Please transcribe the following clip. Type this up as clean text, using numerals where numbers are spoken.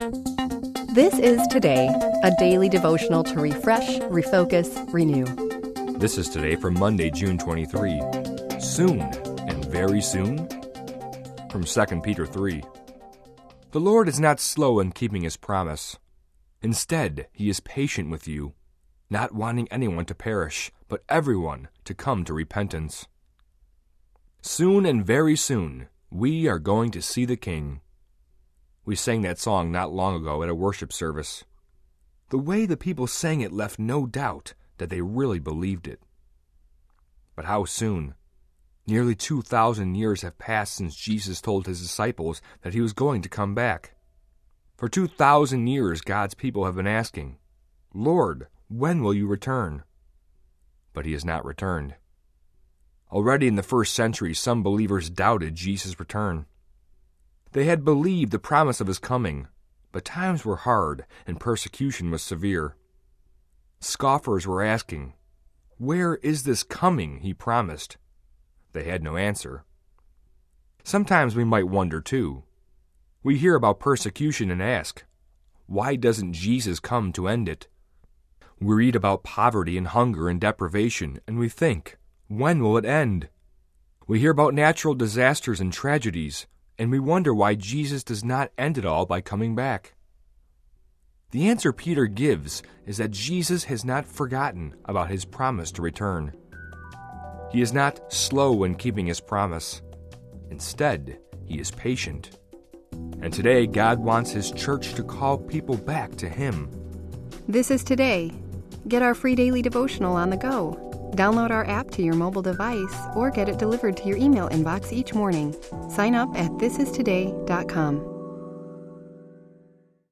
This is Today, a daily devotional to refresh, refocus, renew. This is Today for Monday, June 23. Soon and very soon? From 2 Peter 3. The Lord is not slow in keeping His promise. Instead, He is patient with you, not wanting anyone to perish, but everyone to come to repentance. Soon and very soon, we are going to see the King. We sang that song not long ago at a worship service. The way the people sang it left no doubt that they really believed it. But how soon? Nearly 2,000 years have passed since Jesus told His disciples that He was going to come back. For 2,000 years, God's people have been asking, "Lord, when will you return?" But He has not returned. Already in the first century, some believers doubted Jesus' return. They had believed the promise of His coming, but times were hard and persecution was severe. Scoffers were asking, "Where is this coming He promised?" They had no answer. Sometimes we might wonder too. We hear about persecution and ask, why doesn't Jesus come to end it? We read about poverty and hunger and deprivation, and we think, when will it end? We hear about natural disasters and tragedies, and we wonder why Jesus does not end it all by coming back. The answer Peter gives is that Jesus has not forgotten about His promise to return. He is not slow in keeping His promise. Instead, He is patient. And today, God wants His church to call people back to Him. This is Today. Get our free daily devotional on the go. Download our app to your mobile device or get it delivered to your email inbox each morning. Sign up at thisistoday.com.